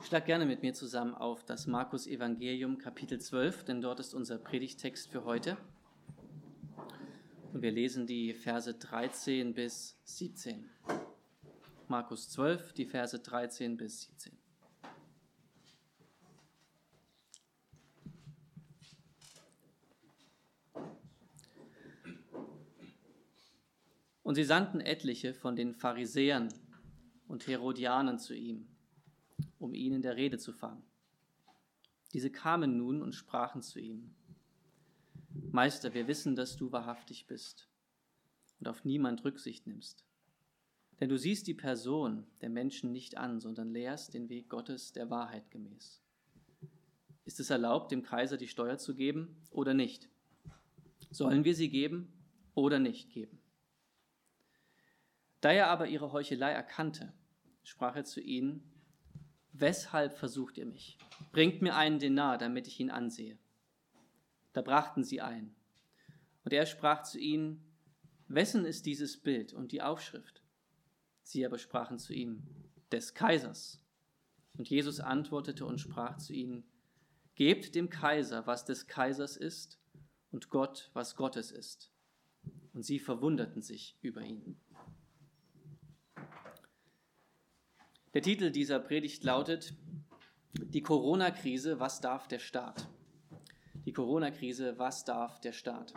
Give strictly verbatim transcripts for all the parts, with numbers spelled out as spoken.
Schlag gerne mit mir zusammen auf das Markus-Evangelium, Kapitel zwölf, denn dort ist unser Predigttext für heute. Und wir lesen die Verse dreizehn bis siebzehn. Markus zwölf, die Verse dreizehn bis siebzehn. Und sie sandten etliche von den Pharisäern und Herodianern zu ihm, um ihn in der Rede zu fangen. Diese kamen nun und sprachen zu ihm: Meister, wir wissen, dass du wahrhaftig bist und auf niemand Rücksicht nimmst. Denn du siehst die Person der Menschen nicht an, sondern lehrst den Weg Gottes der Wahrheit gemäß. Ist es erlaubt, dem Kaiser die Steuer zu geben oder nicht? Sollen wir sie geben oder nicht geben? Da er aber ihre Heuchelei erkannte, sprach er zu ihnen: Weshalb versucht ihr mich? Bringt mir einen Denar, damit ich ihn ansehe. Da brachten sie ein. Und er sprach zu ihnen: Wessen ist dieses Bild und die Aufschrift? Sie aber sprachen zu ihm: Des Kaisers. Und Jesus antwortete und sprach zu ihnen: Gebt dem Kaiser, was des Kaisers ist, und Gott, was Gottes ist. Und sie verwunderten sich über ihn. Der Titel dieser Predigt lautet: Die Corona-Krise, was darf der Staat? Die Corona-Krise, was darf der Staat?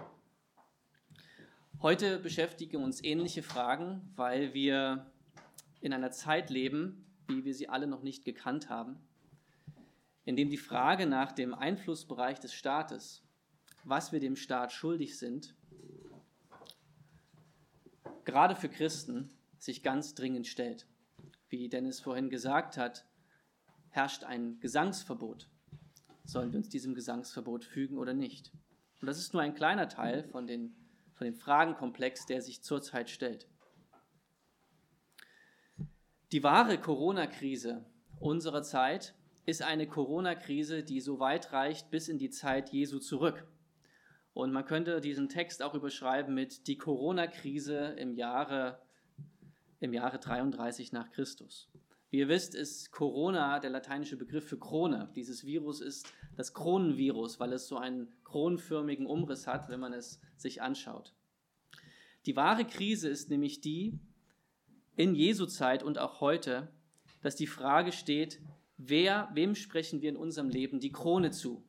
Heute beschäftigen uns ähnliche Fragen, weil wir in einer Zeit leben, wie wir sie alle noch nicht gekannt haben, in dem die Frage nach dem Einflussbereich des Staates, was wir dem Staat schuldig sind, gerade für Christen sich ganz dringend stellt. Wie Dennis vorhin gesagt hat, herrscht ein Gesangsverbot. Sollen wir uns diesem Gesangsverbot fügen oder nicht? Und das ist nur ein kleiner Teil von, den, von dem Fragenkomplex, der sich zurzeit stellt. Die wahre Corona-Krise unserer Zeit ist eine Corona-Krise, die so weit reicht bis in die Zeit Jesu zurück. Und man könnte diesen Text auch überschreiben mit die Corona-Krise im Jahre im Jahre dreiunddreißig nach Christus. Wie ihr wisst, ist Corona der lateinische Begriff für Krone. Dieses Virus ist das Kronenvirus, weil es so einen kronenförmigen Umriss hat, wenn man es sich anschaut. Die wahre Krise ist nämlich die, in Jesu Zeit und auch heute, dass die Frage steht: Wer, wem sprechen wir in unserem Leben die Krone zu?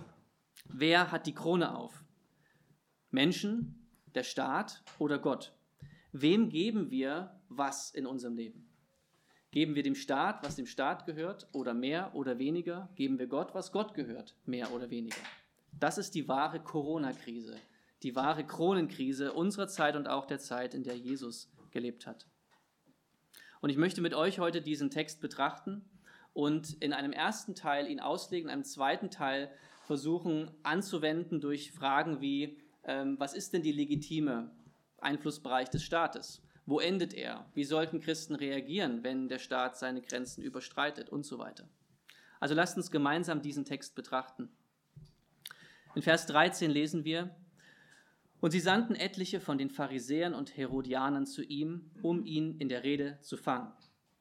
Wer hat die Krone auf? Menschen, der Staat oder Gott? Wem geben wir was in unserem Leben? Geben wir dem Staat, was dem Staat gehört, oder mehr oder weniger? Geben wir Gott, was Gott gehört, mehr oder weniger? Das ist die wahre Corona-Krise, die wahre Kronenkrise unserer Zeit und auch der Zeit, in der Jesus gelebt hat. Und ich möchte mit euch heute diesen Text betrachten und in einem ersten Teil ihn auslegen, in einem zweiten Teil versuchen anzuwenden durch Fragen wie, ähm, was ist denn die legitime Einflussbereich des Staates? Wo endet er? Wie sollten Christen reagieren, wenn der Staat seine Grenzen überstreitet und so weiter? Also lasst uns gemeinsam diesen Text betrachten. In Vers dreizehn lesen wir: Und sie sandten etliche von den Pharisäern und Herodianern zu ihm, um ihn in der Rede zu fangen.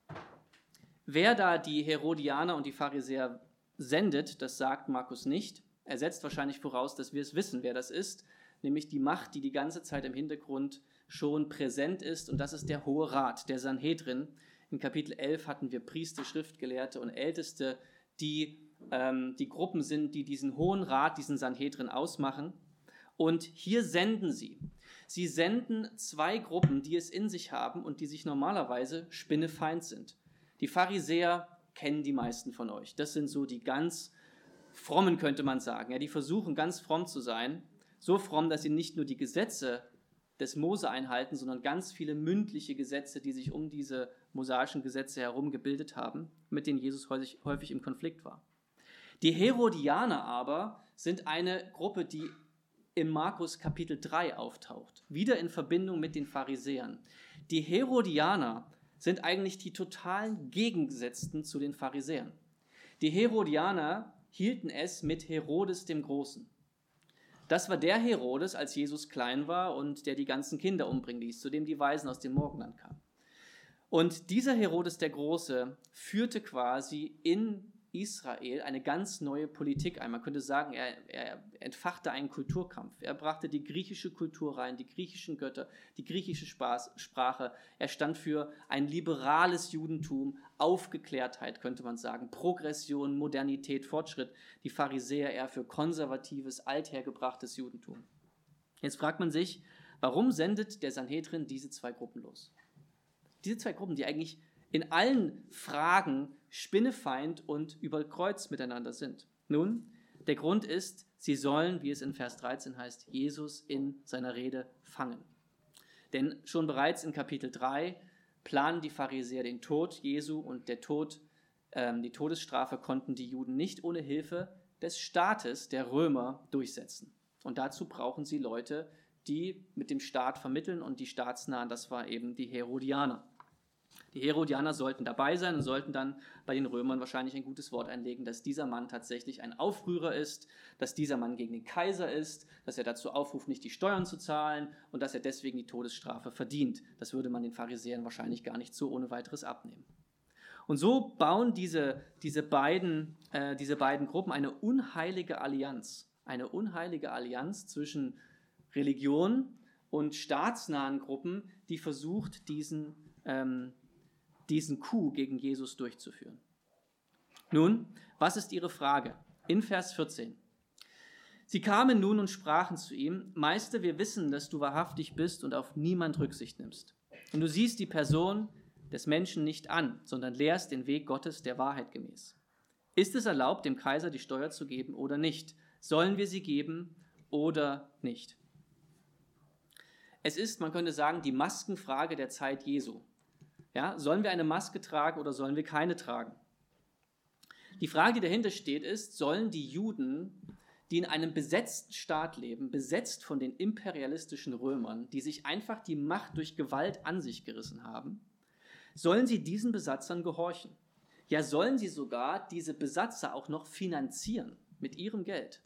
Wer da die Herodianer und die Pharisäer sendet, das sagt Markus nicht. Er setzt wahrscheinlich voraus, dass wir es wissen, wer das ist, nämlich die Macht, die die ganze Zeit im Hintergrund schon präsent ist, und das ist der Hohe Rat, der Sanhedrin. In Kapitel elf hatten wir Priester, Schriftgelehrte und Älteste, die ähm, die Gruppen sind, die diesen Hohen Rat, diesen Sanhedrin ausmachen. Und hier senden sie. Sie senden zwei Gruppen, die es in sich haben und die sich normalerweise spinnefeind sind. Die Pharisäer kennen die meisten von euch. Das sind so die ganz frommen, könnte man sagen. Ja, die versuchen ganz fromm zu sein. So fromm, dass sie nicht nur die Gesetze des Mose einhalten, sondern ganz viele mündliche Gesetze, die sich um diese mosaischen Gesetze herum gebildet haben, mit denen Jesus häufig, häufig im Konflikt war. Die Herodianer aber sind eine Gruppe, die in Markus Kapitel drei auftaucht, wieder in Verbindung mit den Pharisäern. Die Herodianer sind eigentlich die totalen Gegengesetzten zu den Pharisäern. Die Herodianer hielten es mit Herodes dem Großen. Das war der Herodes, als Jesus klein war und der die ganzen Kinder umbringen ließ, zu dem die Weisen aus dem Morgenland kamen. Und dieser Herodes der Große führte quasi in Israel eine ganz neue Politik ein. Man könnte sagen, er, er entfachte einen Kulturkampf. Er brachte die griechische Kultur rein, die griechischen Götter, die griechische Sprache. Er stand für ein liberales Judentum, Aufgeklärtheit, könnte man sagen, Progression, Modernität, Fortschritt. Die Pharisäer eher für konservatives, althergebrachtes Judentum. Jetzt fragt man sich, warum sendet der Sanhedrin diese zwei Gruppen los? Diese zwei Gruppen, die eigentlich in allen Fragen spinnefeind und über Kreuz miteinander sind. Nun, der Grund ist, sie sollen, wie es in Vers dreizehn heißt, Jesus in seiner Rede fangen. Denn schon bereits in Kapitel drei planen die Pharisäer den Tod Jesu und der Tod, ähm, die Todesstrafe konnten die Juden nicht ohne Hilfe des Staates, der Römer, durchsetzen. Und dazu brauchen sie Leute, die mit dem Staat vermitteln, und die Staatsnahen, das war eben die Herodianer. Die Herodianer sollten dabei sein und sollten dann bei den Römern wahrscheinlich ein gutes Wort einlegen, dass dieser Mann tatsächlich ein Aufrührer ist, dass dieser Mann gegen den Kaiser ist, dass er dazu aufruft, nicht die Steuern zu zahlen und dass er deswegen die Todesstrafe verdient. Das würde man den Pharisäern wahrscheinlich gar nicht so ohne weiteres abnehmen. Und so bauen diese, diese, beiden, äh, diese beiden Gruppen eine unheilige Allianz, eine unheilige Allianz zwischen Religion und staatsnahen Gruppen, die versucht, diesen ähm, diesen Coup gegen Jesus durchzuführen. Nun, was ist ihre Frage? In Vers vierzehn. Sie kamen nun und sprachen zu ihm: Meister, wir wissen, dass du wahrhaftig bist und auf niemand Rücksicht nimmst. Und du siehst die Person des Menschen nicht an, sondern lehrst den Weg Gottes der Wahrheit gemäß. Ist es erlaubt, dem Kaiser die Steuer zu geben oder nicht? Sollen wir sie geben oder nicht? Es ist, man könnte sagen, die Maskenfrage der Zeit Jesu. Ja, sollen wir eine Maske tragen oder sollen wir keine tragen? Die Frage, die dahinter steht, ist, sollen die Juden, die in einem besetzten Staat leben, besetzt von den imperialistischen Römern, die sich einfach die Macht durch Gewalt an sich gerissen haben, sollen sie diesen Besatzern gehorchen? Ja, sollen sie sogar diese Besatzer auch noch finanzieren mit ihrem Geld?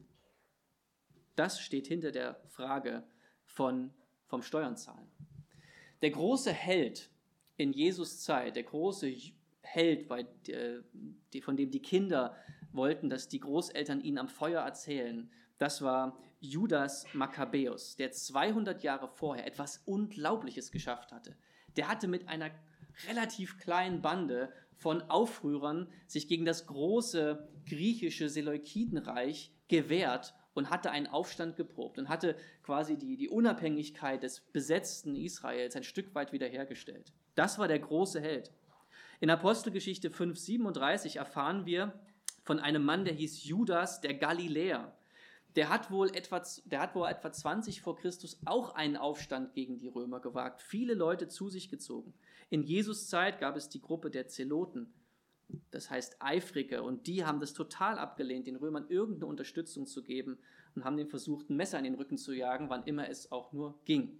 Das steht hinter der Frage von, vom Steuernzahlen. Der große Held in Jesus Zeit, der große Held, bei, äh, von dem die Kinder wollten, dass die Großeltern ihnen am Feuer erzählen, das war Judas Makkabäus, der zweihundert Jahre vorher etwas Unglaubliches geschafft hatte. Der hatte mit einer relativ kleinen Bande von Aufrührern sich gegen das große griechische Seleukidenreich gewehrt und hatte einen Aufstand geprobt und hatte quasi die, die Unabhängigkeit des besetzten Israels ein Stück weit wiederhergestellt. Das war der große Held. In Apostelgeschichte fünf siebenunddreißig erfahren wir von einem Mann, der hieß Judas der Galiläer. Der hat wohl etwa, der hat wohl etwa zwanzig vor Christus auch einen Aufstand gegen die Römer gewagt, viele Leute zu sich gezogen. In Jesus Zeit gab es die Gruppe der Zeloten, das heißt Eifrige, und die haben das total abgelehnt, den Römern irgendeine Unterstützung zu geben und haben den versucht, ein Messer in den Rücken zu jagen, wann immer es auch nur ging.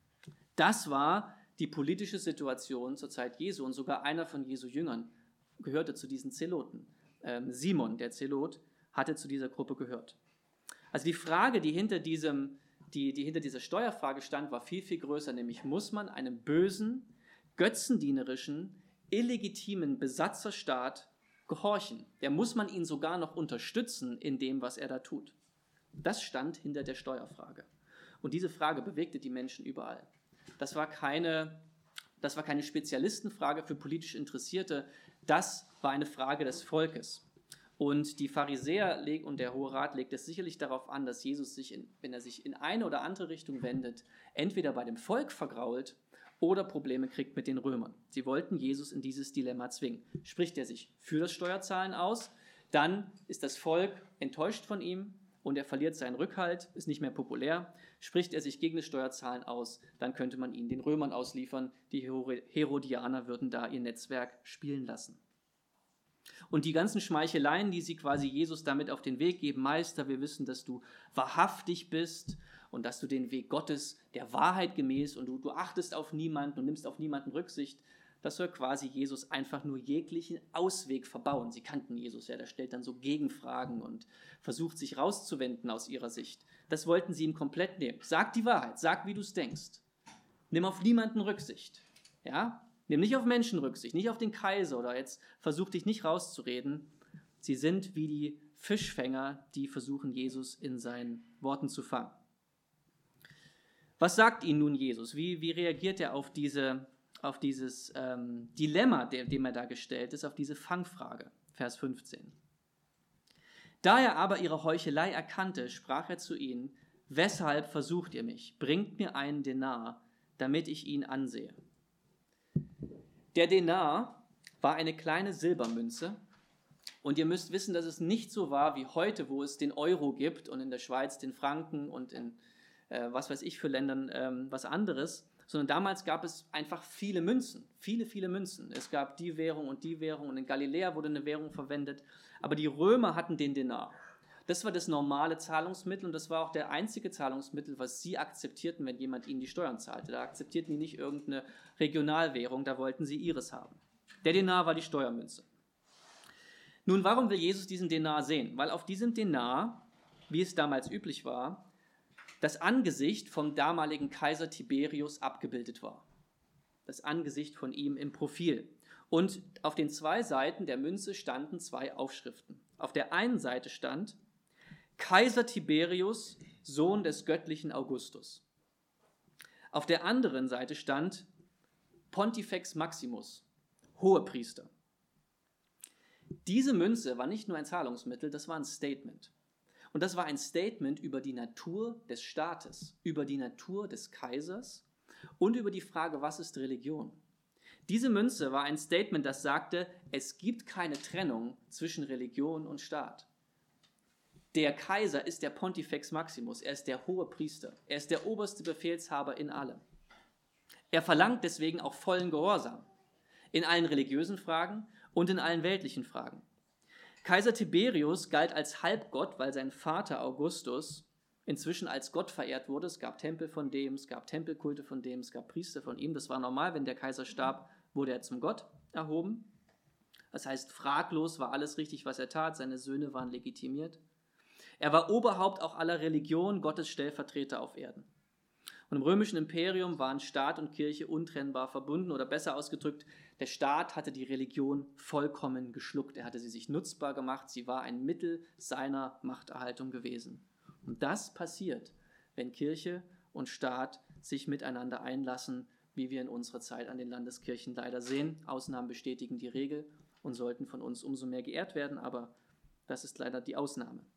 Das war die politische Situation zur Zeit Jesu, und sogar einer von Jesu Jüngern gehörte zu diesen Zeloten. Ähm, Simon, der Zelot, hatte zu dieser Gruppe gehört. Also die Frage, die hinter, diesem, die, die hinter dieser Steuerfrage stand, war viel, viel größer, nämlich muss man einem bösen, götzendienerischen, illegitimen Besatzerstaat gehorchen? Ja, muss man ihn sogar noch unterstützen in dem, was er da tut? Das stand hinter der Steuerfrage. Und diese Frage bewegte die Menschen überall. Das war keine, das war keine Spezialistenfrage für politisch Interessierte, das war eine Frage des Volkes. Und die Pharisäer und der Hohe Rat legt es sicherlich darauf an, dass Jesus sich, in, wenn er sich in eine oder andere Richtung wendet, entweder bei dem Volk vergrault oder Probleme kriegt mit den Römern. Sie wollten Jesus in dieses Dilemma zwingen. Spricht er sich für das Steuerzahlen aus, dann ist das Volk enttäuscht von ihm und er verliert seinen Rückhalt, ist nicht mehr populär. Spricht er sich gegen das Steuerzahlen aus, dann könnte man ihn den Römern ausliefern. Die Herodianer würden da ihr Netzwerk spielen lassen. Und die ganzen Schmeicheleien, die sie quasi Jesus damit auf den Weg geben: Meister, wir wissen, dass du wahrhaftig bist und dass du den Weg Gottes der Wahrheit gemäß und du, du achtest auf niemanden und nimmst auf niemanden Rücksicht, das soll quasi Jesus einfach nur jeglichen Ausweg verbauen. Sie kannten Jesus ja, der stellt dann so Gegenfragen und versucht sich rauszuwenden aus ihrer Sicht. Das wollten sie ihm komplett nehmen. Sag die Wahrheit, sag, wie du es denkst. Nimm auf niemanden Rücksicht. Ja? Nimm nicht auf Menschen Rücksicht, nicht auf den Kaiser oder jetzt versuch dich nicht rauszureden. Sie sind wie die Fischfänger, die versuchen, Jesus in seinen Worten zu fangen. Was sagt ihnen nun Jesus? Wie, wie reagiert er auf, diese, auf dieses ähm, Dilemma, dem, dem er da gestellt ist, auf diese Fangfrage? Vers fünfzehn. Da er aber ihre Heuchelei erkannte, sprach er zu ihnen: Weshalb versucht ihr mich? Bringt mir einen Denar, damit ich ihn ansehe. Der Denar war eine kleine Silbermünze. Und ihr müsst wissen, dass es nicht so war wie heute, wo es den Euro gibt und in der Schweiz den Franken und in äh, was weiß ich für Ländern ähm, was anderes, sondern damals gab es einfach viele Münzen, viele, viele Münzen. Es gab die Währung und die Währung und in Galiläa wurde eine Währung verwendet, aber die Römer hatten den Denar. Das war das normale Zahlungsmittel und das war auch der einzige Zahlungsmittel, was sie akzeptierten, wenn jemand ihnen die Steuern zahlte. Da akzeptierten die nicht irgendeine Regionalwährung, da wollten sie ihres haben. Der Denar war die Steuermünze. Nun, warum will Jesus diesen Denar sehen? Weil auf diesem Denar, wie es damals üblich war, das Angesicht vom damaligen Kaiser Tiberius abgebildet war. Das Angesicht von ihm im Profil. Und auf den zwei Seiten der Münze standen zwei Aufschriften. Auf der einen Seite stand: Kaiser Tiberius, Sohn des göttlichen Augustus. Auf der anderen Seite stand Pontifex Maximus, Hohepriester. Diese Münze war nicht nur ein Zahlungsmittel, das war ein Statement. Und das war ein Statement über die Natur des Staates, über die Natur des Kaisers und über die Frage, was ist Religion? Diese Münze war ein Statement, das sagte, es gibt keine Trennung zwischen Religion und Staat. Der Kaiser ist der Pontifex Maximus, er ist der hohe Priester, er ist der oberste Befehlshaber in allem. Er verlangt deswegen auch vollen Gehorsam in allen religiösen Fragen und in allen weltlichen Fragen. Kaiser Tiberius galt als Halbgott, weil sein Vater Augustus inzwischen als Gott verehrt wurde. Es gab Tempel von dem, es gab Tempelkulte von dem, es gab Priester von ihm. Das war normal, wenn der Kaiser starb, wurde er zum Gott erhoben. Das heißt, fraglos war alles richtig, was er tat, seine Söhne waren legitimiert. Er war Oberhaupt auch aller Religionen, Gottes Stellvertreter auf Erden. Und im römischen Imperium waren Staat und Kirche untrennbar verbunden, oder besser ausgedrückt, der Staat hatte die Religion vollkommen geschluckt. Er hatte sie sich nutzbar gemacht, sie war ein Mittel seiner Machterhaltung gewesen. Und das passiert, wenn Kirche und Staat sich miteinander einlassen, wie wir in unserer Zeit an den Landeskirchen leider sehen. Ausnahmen bestätigen die Regel und sollten von uns umso mehr geehrt werden, aber das ist leider die Ausnahme.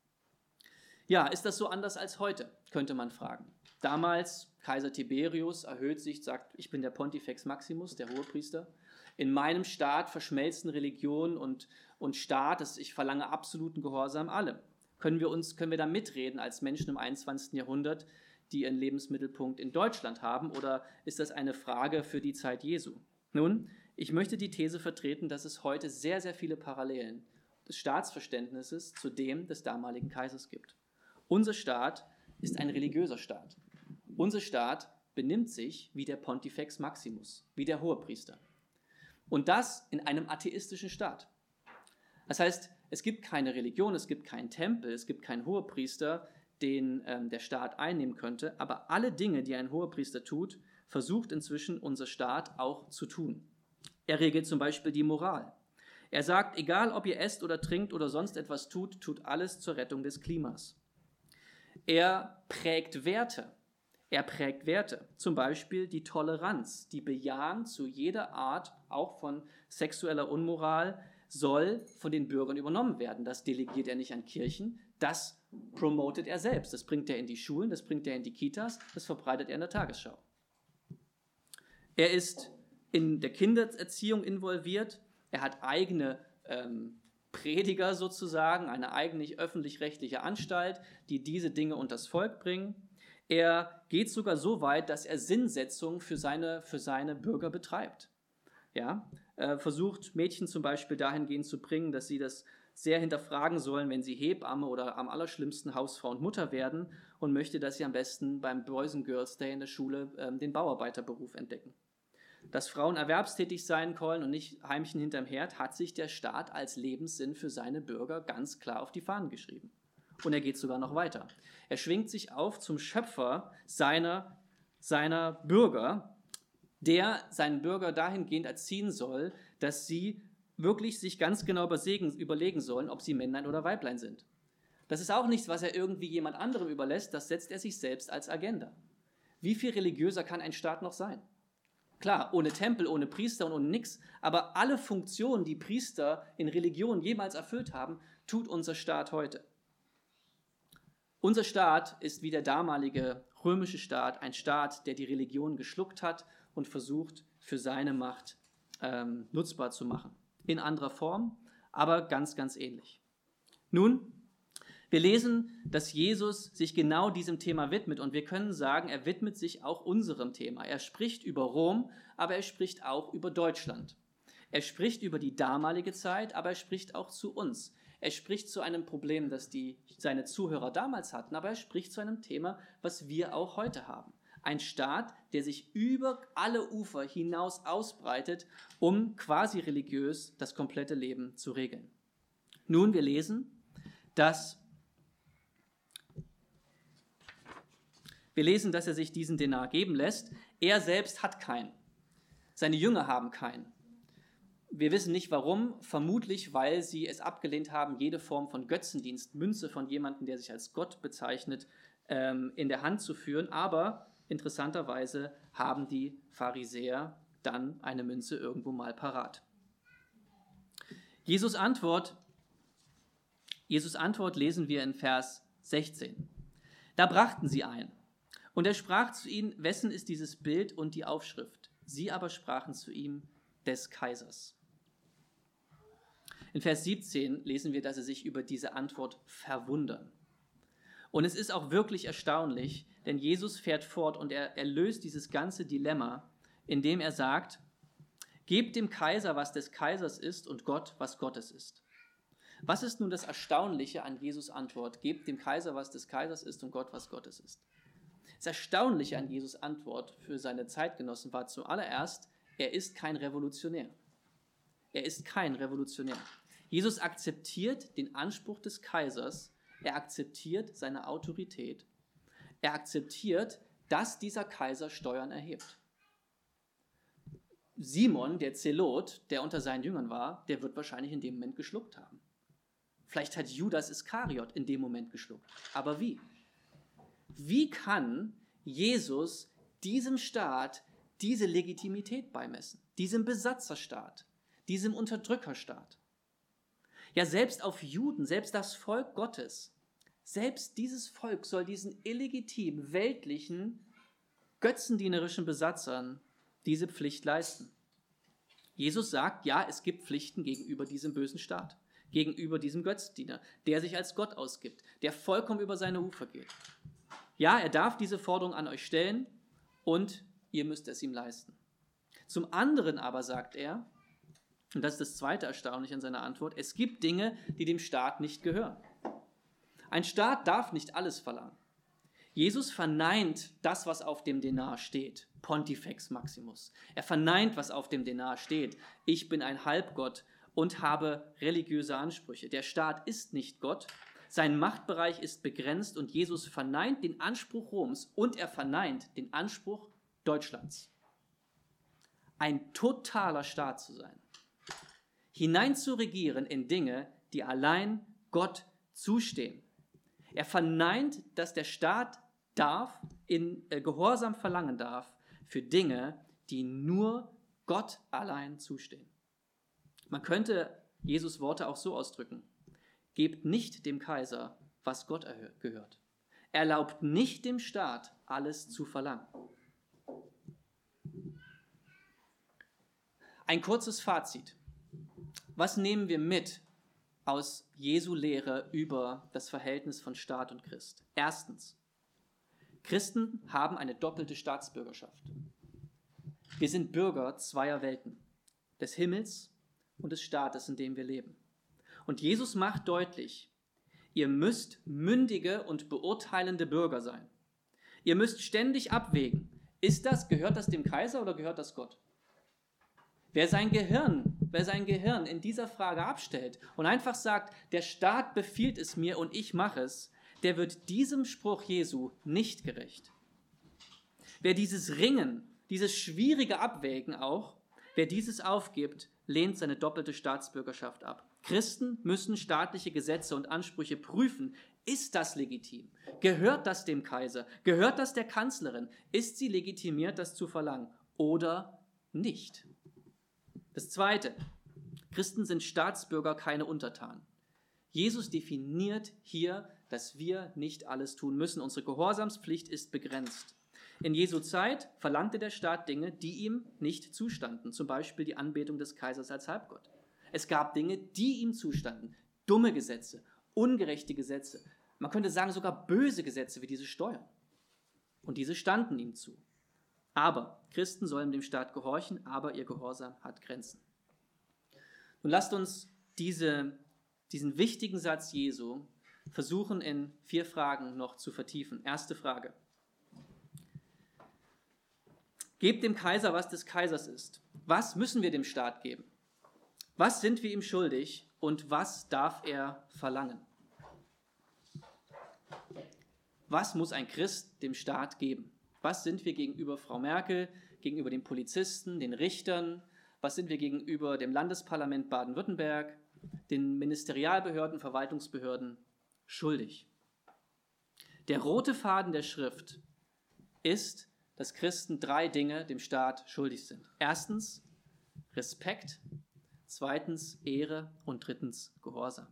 Ja, ist das so anders als heute, könnte man fragen. Damals, Kaiser Tiberius erhöht sich, sagt, ich bin der Pontifex Maximus, der Hohepriester. In meinem Staat verschmelzen Religion und, und Staat, das, ich verlange absoluten Gehorsam allem. Können wir, uns, können wir da mitreden als Menschen im einundzwanzigsten Jahrhundert, die ihren Lebensmittelpunkt in Deutschland haben, oder ist das eine Frage für die Zeit Jesu? Nun, ich möchte die These vertreten, dass es heute sehr, sehr viele Parallelen des Staatsverständnisses zu dem des damaligen Kaisers gibt. Unser Staat ist ein religiöser Staat. Unser Staat benimmt sich wie der Pontifex Maximus, wie der Hohepriester. Und das in einem atheistischen Staat. Das heißt, es gibt keine Religion, es gibt keinen Tempel, es gibt keinen Hohepriester, den ähm, der Staat einnehmen könnte, aber alle Dinge, die ein Hohepriester tut, versucht inzwischen unser Staat auch zu tun. Er regelt zum Beispiel die Moral. Er sagt, egal ob ihr esst oder trinkt oder sonst etwas tut, tut alles zur Rettung des Klimas. Er prägt Werte. Er prägt Werte, zum Beispiel die Toleranz, die Bejahen zu jeder Art, auch von sexueller Unmoral, soll von den Bürgern übernommen werden. Das delegiert er nicht an Kirchen, das promotet er selbst. Das bringt er in die Schulen, das bringt er in die Kitas, das verbreitet er in der Tagesschau. Er ist in der Kindererziehung involviert, er hat eigene ähm, Prediger sozusagen, eine eigentlich öffentlich-rechtliche Anstalt, die diese Dinge unters Volk bringen. Er geht sogar so weit, dass er Sinnsetzung für seine, für seine Bürger betreibt. Ja, er versucht Mädchen zum Beispiel dahingehend zu bringen, dass sie das sehr hinterfragen sollen, wenn sie Hebamme oder am allerschlimmsten Hausfrau und Mutter werden, und möchte, dass sie am besten beim Boys and Girls Day in der Schule ähm, den Bauarbeiterberuf entdecken. Dass Frauen erwerbstätig sein wollen und nicht Heimchen hinterm Herd, hat sich der Staat als Lebenssinn für seine Bürger ganz klar auf die Fahnen geschrieben. Und er geht sogar noch weiter. Er schwingt sich auf zum Schöpfer seiner, seiner Bürger der seinen Bürger dahingehend erziehen soll, dass sie wirklich sich ganz genau überlegen sollen, ob sie Männlein oder Weiblein sind. Das ist auch nichts, was er irgendwie jemand anderem überlässt, das setzt er sich selbst als Agenda. Wie viel religiöser kann ein Staat noch sein? Klar, ohne Tempel, ohne Priester und ohne nix, aber alle Funktionen, die Priester in Religion jemals erfüllt haben, tut unser Staat heute. Unser Staat ist wie der damalige römische Staat, ein Staat, der die Religion geschluckt hat und versucht, für seine Macht ähm, nutzbar zu machen. In anderer Form, aber ganz, ganz ähnlich. Nun, wir lesen, dass Jesus sich genau diesem Thema widmet und wir können sagen, er widmet sich auch unserem Thema. Er spricht über Rom, aber er spricht auch über Deutschland. Er spricht über die damalige Zeit, aber er spricht auch zu uns. Er spricht zu einem Problem, das die, seine Zuhörer damals hatten, aber er spricht zu einem Thema, was wir auch heute haben. Ein Staat, der sich über alle Ufer hinaus ausbreitet, um quasi religiös das komplette Leben zu regeln. Nun, wir lesen, dass Wir lesen, dass er sich diesen Denar geben lässt. Er selbst hat keinen. Seine Jünger haben keinen. Wir wissen nicht warum, vermutlich weil sie es abgelehnt haben, jede Form von Götzendienst, Münze von jemandem, der sich als Gott bezeichnet, in der Hand zu führen. Aber interessanterweise haben die Pharisäer dann eine Münze irgendwo mal parat. Jesus Antwort, Jesus Antwort lesen wir in Vers sechzehn. Da brachten sie ein. Und er sprach zu ihnen, wessen ist dieses Bild und die Aufschrift? Sie aber sprachen zu ihm, des Kaisers. In Vers siebzehn lesen wir, dass sie sich über diese Antwort verwundern. Und es ist auch wirklich erstaunlich, denn Jesus fährt fort und er, er löst dieses ganze Dilemma, indem er sagt, gebt dem Kaiser, was des Kaisers ist und Gott, was Gottes ist. Was ist nun das Erstaunliche an Jesus' Antwort? Gebt dem Kaiser, was des Kaisers ist und Gott, was Gottes ist. Das Erstaunliche an Jesus' Antwort für seine Zeitgenossen war zuallererst, er ist kein Revolutionär. Er ist kein Revolutionär. Jesus akzeptiert den Anspruch des Kaisers, er akzeptiert seine Autorität, er akzeptiert, dass dieser Kaiser Steuern erhebt. Simon, der Zelot, der unter seinen Jüngern war, der wird wahrscheinlich in dem Moment geschluckt haben. Vielleicht hat Judas Iskariot in dem Moment geschluckt. Aber wie? Wie kann Jesus diesem Staat diese Legitimität beimessen? Diesem Besatzerstaat, diesem Unterdrückerstaat? Ja, selbst auf Juden, selbst das Volk Gottes, selbst dieses Volk soll diesen illegitimen, weltlichen, götzendienerischen Besatzern diese Pflicht leisten. Jesus sagt, ja, es gibt Pflichten gegenüber diesem bösen Staat, gegenüber diesem Götzendiener, der sich als Gott ausgibt, der vollkommen über seine Ufer geht. Ja, er darf diese Forderung an euch stellen und ihr müsst es ihm leisten. Zum anderen aber sagt er, und das ist das zweite Erstaunliche an seiner Antwort, es gibt Dinge, die dem Staat nicht gehören. Ein Staat darf nicht alles verlangen. Jesus verneint das, was auf dem Denar steht, Pontifex Maximus. Er verneint, was auf dem Denar steht. Ich bin ein Halbgott und habe religiöse Ansprüche. Der Staat ist nicht Gott. Sein Machtbereich ist begrenzt und Jesus verneint den Anspruch Roms und er verneint den Anspruch Deutschlands. Ein totaler Staat zu sein. Hinein zu regieren in Dinge, die allein Gott zustehen. Er verneint, dass der Staat darf, in äh, Gehorsam verlangen darf für Dinge, die nur Gott allein zustehen. Man könnte Jesus' Worte auch so ausdrücken. Gebt nicht dem Kaiser, was Gott gehört. Erlaubt nicht dem Staat, alles zu verlangen. Ein kurzes Fazit. Was nehmen wir mit aus Jesu Lehre über das Verhältnis von Staat und Christ? Erstens, Christen haben eine doppelte Staatsbürgerschaft. Wir sind Bürger zweier Welten, des Himmels und des Staates, in dem wir leben. Und Jesus macht deutlich, ihr müsst mündige und beurteilende Bürger sein. Ihr müsst ständig abwägen, ist das, gehört das dem Kaiser oder gehört das Gott? Wer sein Gehirn, wer sein Gehirn in dieser Frage abstellt und einfach sagt, der Staat befiehlt es mir und ich mache es, der wird diesem Spruch Jesu nicht gerecht. Wer dieses Ringen dieses schwierige Abwägen auch, wer dieses aufgibt, lehnt seine doppelte Staatsbürgerschaft ab. Christen müssen staatliche Gesetze und Ansprüche prüfen. Ist das legitim? Gehört das dem Kaiser? Gehört das der Kanzlerin? Ist sie legitimiert, das zu verlangen oder nicht? Das Zweite, Christen sind Staatsbürger, keine Untertanen. Jesus definiert hier, dass wir nicht alles tun müssen. Unsere Gehorsamspflicht ist begrenzt. In Jesu Zeit verlangte der Staat Dinge, die ihm nicht zustanden, zum Beispiel die Anbetung des Kaisers als Halbgott. Es gab Dinge, die ihm zustanden, dumme Gesetze, ungerechte Gesetze, man könnte sagen sogar böse Gesetze wie diese Steuern. Und diese standen ihm zu. Aber Christen sollen dem Staat gehorchen, aber ihr Gehorsam hat Grenzen. Nun lasst uns diese, diesen wichtigen Satz Jesu versuchen in vier Fragen noch zu vertiefen. Erste Frage. Gebt dem Kaiser, was des Kaisers ist. Was müssen wir dem Staat geben? Was sind wir ihm schuldig und was darf er verlangen? Was muss ein Christ dem Staat geben? Was sind wir gegenüber Frau Merkel, gegenüber den Polizisten, den Richtern? Was sind wir gegenüber dem Landesparlament Baden-Württemberg, den Ministerialbehörden, Verwaltungsbehörden schuldig? Der rote Faden der Schrift ist, dass Christen drei Dinge dem Staat schuldig sind. Erstens Respekt, zweitens Ehre und drittens Gehorsam.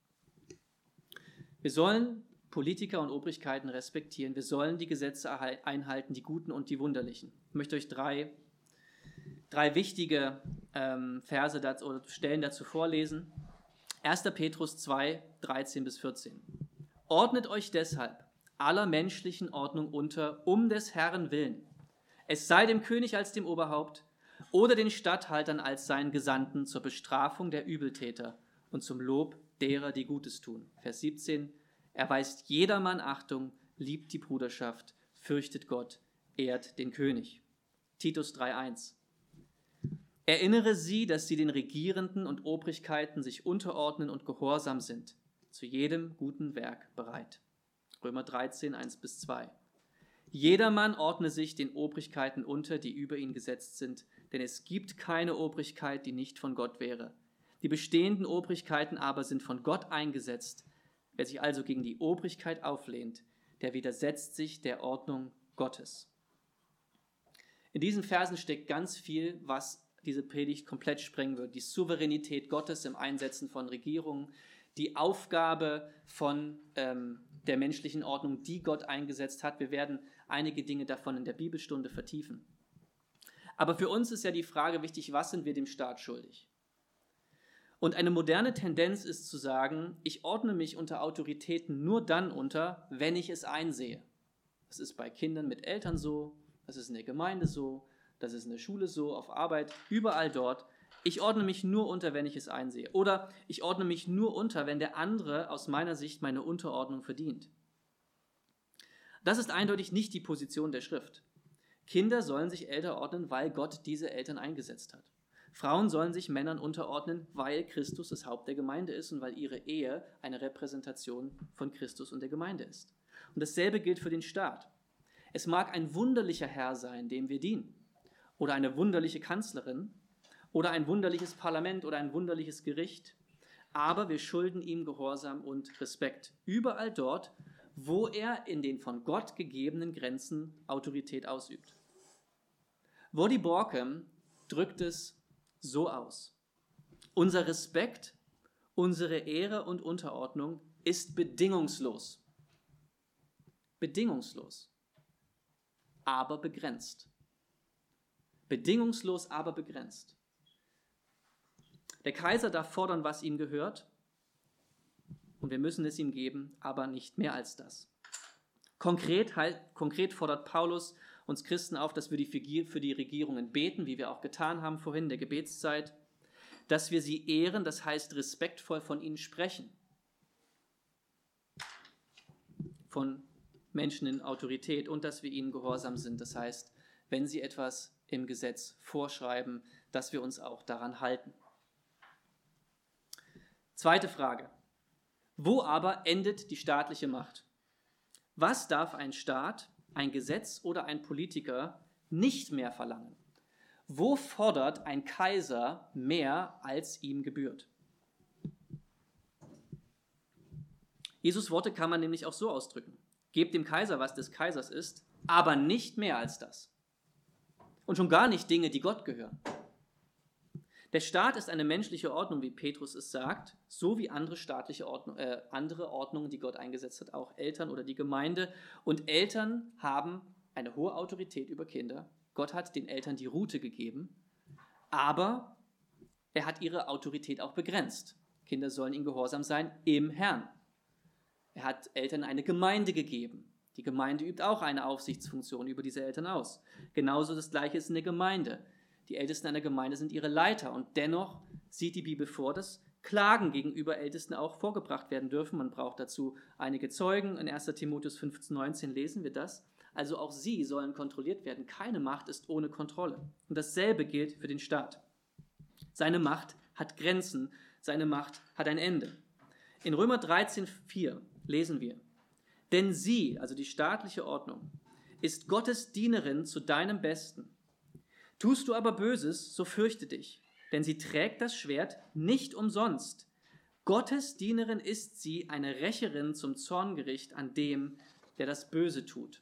Wir sollen Politiker und Obrigkeiten respektieren. Wir sollen die Gesetze einhalten, die guten und die wunderlichen. Ich möchte euch drei, drei wichtige ähm, Verse dazu, oder Stellen dazu vorlesen. erster Petrus zwei, dreizehn bis vierzehn. Ordnet euch deshalb aller menschlichen Ordnung unter, um des Herrn willen. Es sei dem König als dem Oberhaupt oder den Statthaltern als seinen Gesandten zur Bestrafung der Übeltäter und zum Lob derer, die Gutes tun. Vers siebzehn. Erweist jedermann Achtung, liebt die Bruderschaft, fürchtet Gott, ehrt den König. Titus drei eins. Erinnere sie, dass sie den Regierenden und Obrigkeiten sich unterordnen und gehorsam sind, zu jedem guten Werk bereit. Römer dreizehn, eins bis zwei. Jedermann ordne sich den Obrigkeiten unter, die über ihn gesetzt sind, denn es gibt keine Obrigkeit, die nicht von Gott wäre. Die bestehenden Obrigkeiten aber sind von Gott eingesetzt. Wer sich also gegen die Obrigkeit auflehnt, der widersetzt sich der Ordnung Gottes. In diesen Versen steckt ganz viel, was diese Predigt komplett sprengen wird. Die Souveränität Gottes im Einsetzen von Regierungen, die Aufgabe von ähm, der menschlichen Ordnung, die Gott eingesetzt hat. Wir werden einige Dinge davon in der Bibelstunde vertiefen. Aber für uns ist ja die Frage wichtig, was sind wir dem Staat schuldig? Und eine moderne Tendenz ist zu sagen, ich ordne mich unter Autoritäten nur dann unter, wenn ich es einsehe. Das ist bei Kindern mit Eltern so, das ist in der Gemeinde so, das ist in der Schule so, auf Arbeit, überall dort. Ich ordne mich nur unter, wenn ich es einsehe. Oder ich ordne mich nur unter, wenn der andere aus meiner Sicht meine Unterordnung verdient. Das ist eindeutig nicht die Position der Schrift. Kinder sollen sich Eltern ordnen, weil Gott diese Eltern eingesetzt hat. Frauen sollen sich Männern unterordnen, weil Christus das Haupt der Gemeinde ist und weil ihre Ehe eine Repräsentation von Christus und der Gemeinde ist. Und dasselbe gilt für den Staat. Es mag ein wunderlicher Herr sein, dem wir dienen, oder eine wunderliche Kanzlerin, oder ein wunderliches Parlament oder ein wunderliches Gericht, aber wir schulden ihm Gehorsam und Respekt. Überall dort, wo er in den von Gott gegebenen Grenzen Autorität ausübt. Woody Borkham drückt es so aus. Unser Respekt, unsere Ehre und Unterordnung ist bedingungslos. Bedingungslos, aber begrenzt. Bedingungslos, aber begrenzt. Der Kaiser darf fordern, was ihm gehört, und wir müssen es ihm geben, aber nicht mehr als das. Konkret, halt, konkret fordert Paulus uns Christen auf, dass wir die, für die Regierungen beten, wie wir auch getan haben vorhin in der Gebetszeit, dass wir sie ehren, das heißt respektvoll von ihnen sprechen, von Menschen in Autorität, und dass wir ihnen gehorsam sind, das heißt, wenn sie etwas im Gesetz vorschreiben, dass wir uns auch daran halten. Zweite Frage. Wo aber endet die staatliche Macht? Was darf ein Staat, ein Gesetz oder ein Politiker nicht mehr verlangen. Wo fordert ein Kaiser mehr, als ihm gebührt? Jesus' Worte kann man nämlich auch so ausdrücken. Gebt dem Kaiser, was des Kaisers ist, aber nicht mehr als das. Und schon gar nicht Dinge, die Gott gehören. Der Staat ist eine menschliche Ordnung, wie Petrus es sagt, so wie andere staatliche Ordnung, äh, andere Ordnungen, die Gott eingesetzt hat, auch Eltern oder die Gemeinde. Und Eltern haben eine hohe Autorität über Kinder. Gott hat den Eltern die Rute gegeben, aber er hat ihre Autorität auch begrenzt. Kinder sollen ihnen gehorsam sein im Herrn. Er hat Eltern eine Gemeinde gegeben. Die Gemeinde übt auch eine Aufsichtsfunktion über diese Eltern aus. Genauso das Gleiche ist in der Gemeinde. Die Ältesten einer Gemeinde sind ihre Leiter und dennoch sieht die Bibel vor, dass Klagen gegenüber Ältesten auch vorgebracht werden dürfen. Man braucht dazu einige Zeugen. In erster Timotheus fünfzehn, neunzehn lesen wir das. Also auch sie sollen kontrolliert werden. Keine Macht ist ohne Kontrolle. Und dasselbe gilt für den Staat. Seine Macht hat Grenzen. Seine Macht hat ein Ende. In Römer dreizehn, vier lesen wir: Denn sie, also die staatliche Ordnung, ist Gottes Dienerin zu deinem Besten. Tust du aber Böses, so fürchte dich, denn sie trägt das Schwert nicht umsonst. Gottes Dienerin ist sie, eine Rächerin zum Zorngericht an dem, der das Böse tut.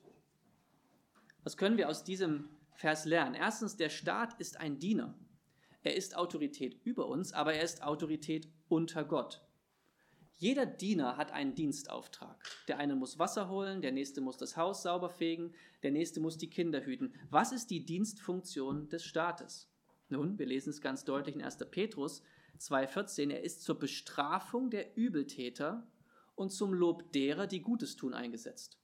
Was können wir aus diesem Vers lernen? Erstens, der Staat ist ein Diener. Er ist Autorität über uns, aber er ist Autorität unter Gott. Jeder Diener hat einen Dienstauftrag. Der eine muss Wasser holen, der nächste muss das Haus sauber fegen, der nächste muss die Kinder hüten. Was ist die Dienstfunktion des Staates? Nun, wir lesen es ganz deutlich in erster Petrus zwei, vierzehn. Er ist zur Bestrafung der Übeltäter und zum Lob derer, die Gutes tun, eingesetzt.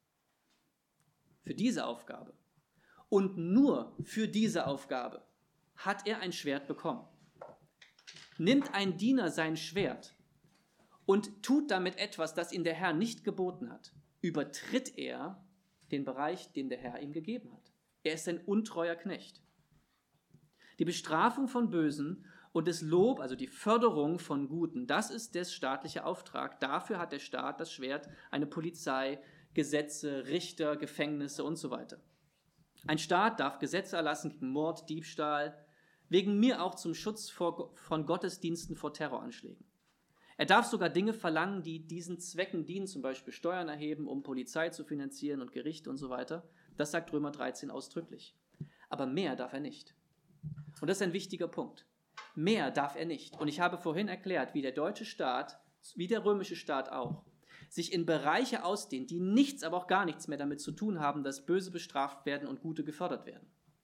Für diese Aufgabe und nur für diese Aufgabe hat er ein Schwert bekommen. Nimmt ein Diener sein Schwert und tut damit etwas, das ihm der Herr nicht geboten hat, übertritt er den Bereich, den der Herr ihm gegeben hat. Er ist ein untreuer Knecht. Die Bestrafung von Bösen und das Lob, also die Förderung von Guten, das ist der staatliche Auftrag. Dafür hat der Staat das Schwert, eine Polizei, Gesetze, Richter, Gefängnisse und so weiter. Ein Staat darf Gesetze erlassen gegen Mord, Diebstahl, wegen mir auch zum Schutz vor, von Gottesdiensten vor Terroranschlägen. Er darf sogar Dinge verlangen, die diesen Zwecken dienen, zum Beispiel Steuern erheben, um Polizei zu finanzieren und Gerichte und so weiter. Das sagt Römer dreizehn ausdrücklich. Aber mehr darf er nicht. Und das ist ein wichtiger Punkt. Mehr darf er nicht. Und ich habe vorhin erklärt, wie der deutsche Staat, wie der römische Staat auch, sich in Bereiche ausdehnt, die nichts, aber auch gar nichts mehr damit zu tun haben, dass Böse bestraft werden und Gute gefördert werden.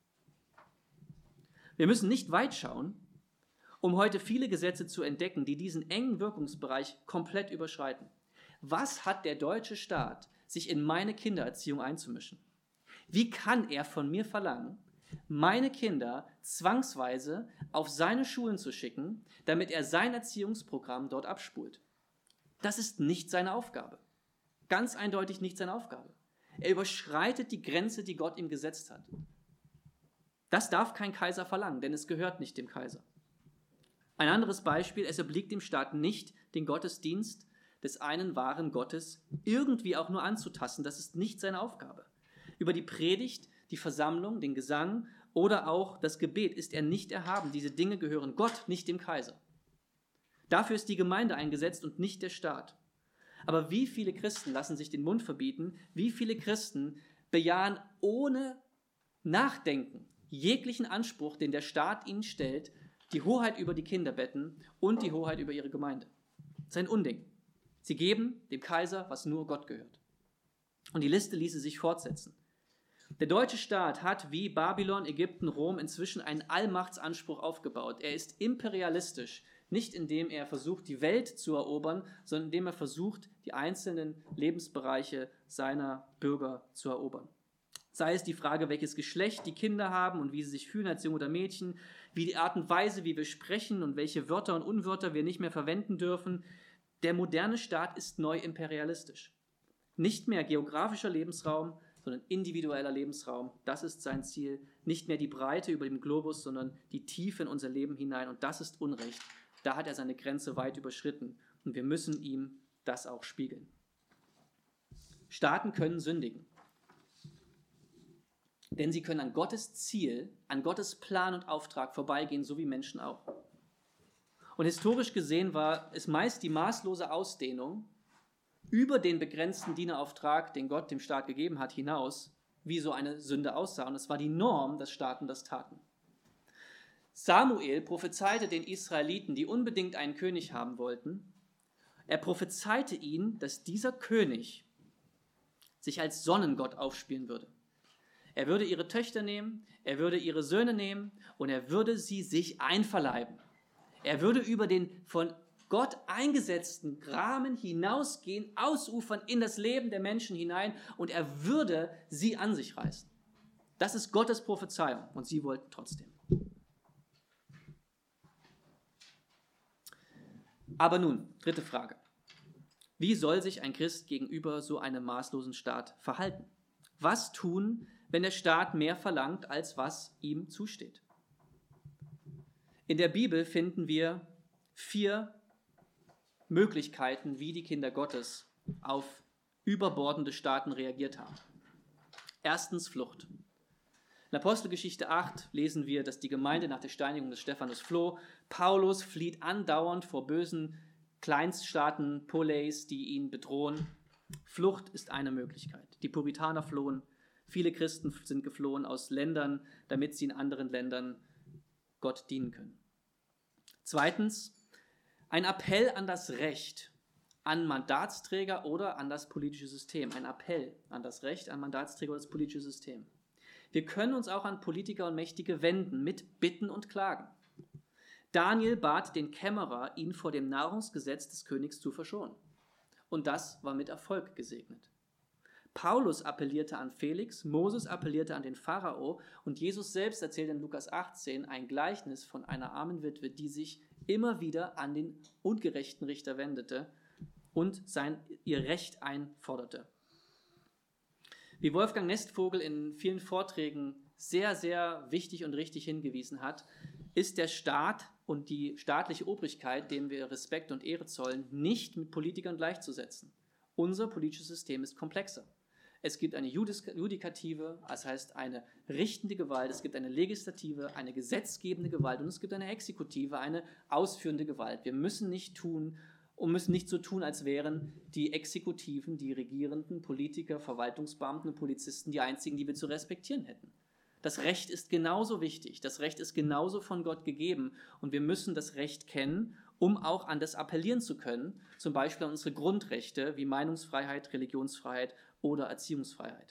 Wir müssen nicht weit schauen, um heute viele Gesetze zu entdecken, die diesen engen Wirkungsbereich komplett überschreiten. Was hat der deutsche Staat, sich in meine Kindererziehung einzumischen? Wie kann er von mir verlangen, meine Kinder zwangsweise auf seine Schulen zu schicken, damit er sein Erziehungsprogramm dort abspult? Das ist nicht seine Aufgabe. Ganz eindeutig nicht seine Aufgabe. Er überschreitet die Grenze, die Gott ihm gesetzt hat. Das darf kein Kaiser verlangen, denn es gehört nicht dem Kaiser. Ein anderes Beispiel: Es obliegt dem Staat nicht, den Gottesdienst des einen wahren Gottes irgendwie auch nur anzutasten. Das ist nicht seine Aufgabe. Über die Predigt, die Versammlung, den Gesang oder auch das Gebet ist er nicht erhaben. Diese Dinge gehören Gott, nicht dem Kaiser. Dafür ist die Gemeinde eingesetzt und nicht der Staat. Aber wie viele Christen lassen sich den Mund verbieten? Wie viele Christen bejahen ohne Nachdenken jeglichen Anspruch, den der Staat ihnen stellt, die Hoheit über die Kinderbetten und die Hoheit über ihre Gemeinde? Das ist ein Unding. Sie geben dem Kaiser, was nur Gott gehört. Und die Liste ließe sich fortsetzen. Der deutsche Staat hat wie Babylon, Ägypten, Rom inzwischen einen Allmachtsanspruch aufgebaut. Er ist imperialistisch, nicht indem er versucht, die Welt zu erobern, sondern indem er versucht, die einzelnen Lebensbereiche seiner Bürger zu erobern. Sei es die Frage, welches Geschlecht die Kinder haben und wie sie sich fühlen als Junge oder Mädchen, wie die Art und Weise, wie wir sprechen und welche Wörter und Unwörter wir nicht mehr verwenden dürfen. Der moderne Staat ist neu imperialistisch. Nicht mehr geografischer Lebensraum, sondern individueller Lebensraum. Das ist sein Ziel. Nicht mehr die Breite über dem Globus, sondern die Tiefe in unser Leben hinein. Und das ist Unrecht. Da hat er seine Grenze weit überschritten. Und wir müssen ihm das auch spiegeln. Staaten können sündigen. Denn sie können an Gottes Ziel, an Gottes Plan und Auftrag vorbeigehen, so wie Menschen auch. Und historisch gesehen war es meist die maßlose Ausdehnung über den begrenzten Dienerauftrag, den Gott dem Staat gegeben hat, hinaus, wie so eine Sünde aussah. Und es war die Norm, dass Staaten das taten. Samuel prophezeite den Israeliten, die unbedingt einen König haben wollten. Er prophezeite ihnen, dass dieser König sich als Sonnengott aufspielen würde. Er würde ihre Töchter nehmen, er würde ihre Söhne nehmen und er würde sie sich einverleiben. Er würde über den von Gott eingesetzten Rahmen hinausgehen, ausufern in das Leben der Menschen hinein und er würde sie an sich reißen. Das ist Gottes Prophezeiung und sie wollten trotzdem. Aber nun, dritte Frage. Wie soll sich ein Christ gegenüber so einem maßlosen Staat verhalten? Was tun, wenn der Staat mehr verlangt, als was ihm zusteht? In der Bibel finden wir vier Möglichkeiten, wie die Kinder Gottes auf überbordende Staaten reagiert haben. Erstens Flucht. In Apostelgeschichte acht lesen wir, dass die Gemeinde nach der Steinigung des Stephanus floh. Paulus flieht andauernd vor bösen Kleinststaaten, Poleis, die ihn bedrohen. Flucht ist eine Möglichkeit. Die Puritaner flohen. Viele Christen sind geflohen aus Ländern, damit sie in anderen Ländern Gott dienen können. Zweitens, ein Appell an das Recht, an Mandatsträger oder an das politische System. Ein Appell an das Recht, an Mandatsträger oder das politische System. Wir können uns auch an Politiker und Mächtige wenden mit Bitten und Klagen. Daniel bat den Kämmerer, ihn vor dem Nahrungsgesetz des Königs zu verschonen. Und das war mit Erfolg gesegnet. Paulus appellierte an Felix, Moses appellierte an den Pharao und Jesus selbst erzählt in Lukas achtzehn ein Gleichnis von einer armen Witwe, die sich immer wieder an den ungerechten Richter wendete und sein, ihr Recht einforderte. Wie Wolfgang Nestvogel in vielen Vorträgen sehr, sehr wichtig und richtig hingewiesen hat, ist der Staat und die staatliche Obrigkeit, dem wir Respekt und Ehre zollen, nicht mit Politikern gleichzusetzen. Unser politisches System ist komplexer. Es gibt eine Judikative, das heißt eine richtende Gewalt, es gibt eine Legislative, eine gesetzgebende Gewalt und es gibt eine Exekutive, eine ausführende Gewalt. Wir müssen nicht tun und müssen nicht so tun, als wären die Exekutiven, die Regierenden, Politiker, Verwaltungsbeamten und Polizisten die einzigen, die wir zu respektieren hätten. Das Recht ist genauso wichtig, das Recht ist genauso von Gott gegeben und wir müssen das Recht kennen, um auch an das appellieren zu können, zum Beispiel an unsere Grundrechte wie Meinungsfreiheit, Religionsfreiheit oder Erziehungsfreiheit.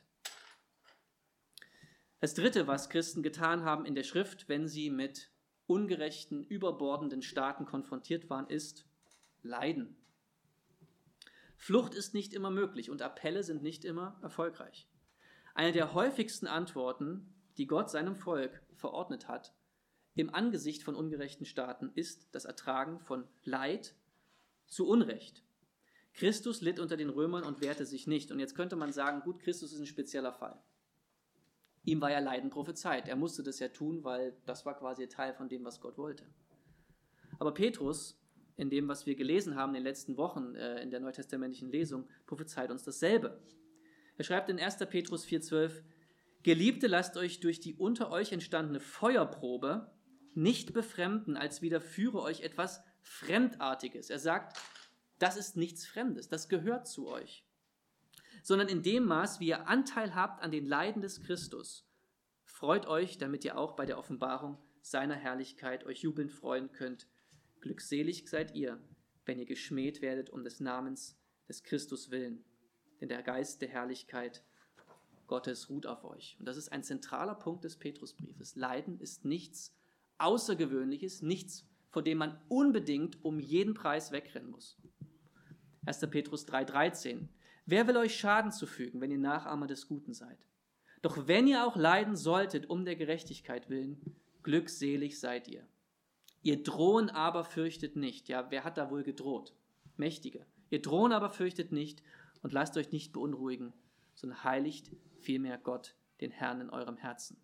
Das Dritte, was Christen getan haben in der Schrift, wenn sie mit ungerechten, überbordenden Staaten konfrontiert waren, ist Leiden. Flucht ist nicht immer möglich und Appelle sind nicht immer erfolgreich. Eine der häufigsten Antworten, die Gott seinem Volk verordnet hat, im Angesicht von ungerechten Staaten, ist das Ertragen von Leid zu Unrecht. Christus litt unter den Römern und wehrte sich nicht. Und jetzt könnte man sagen, gut, Christus ist ein spezieller Fall. Ihm war ja Leiden prophezeit. Er musste das ja tun, weil das war quasi Teil von dem, was Gott wollte. Aber Petrus, in dem, was wir gelesen haben in den letzten Wochen äh, in der neutestamentlichen Lesung, prophezeit uns dasselbe. Er schreibt in erster Petrus vier zwölf, Geliebte, lasst euch durch die unter euch entstandene Feuerprobe nicht befremden, als widerführe euch etwas Fremdartiges. Er sagt, das ist nichts Fremdes, das gehört zu euch. Sondern in dem Maß, wie ihr Anteil habt an den Leiden des Christus, freut euch, damit ihr auch bei der Offenbarung seiner Herrlichkeit euch jubelnd freuen könnt. Glückselig seid ihr, wenn ihr geschmäht werdet um des Namens des Christus willen. Denn der Geist der Herrlichkeit Gottes ruht auf euch. Und das ist ein zentraler Punkt des Petrusbriefes. Leiden ist nichts Außergewöhnliches, nichts, vor dem man unbedingt um jeden Preis wegrennen muss. erster Petrus drei dreizehn. Wer will euch Schaden zufügen, wenn ihr Nachahmer des Guten seid? Doch wenn ihr auch leiden solltet um der Gerechtigkeit willen, glückselig seid ihr. Ihr drohen aber fürchtet nicht. Ja, wer hat da wohl gedroht? Mächtige. Ihr drohen aber fürchtet nicht und lasst euch nicht beunruhigen, sondern heiligt vielmehr Gott, den Herrn in eurem Herzen.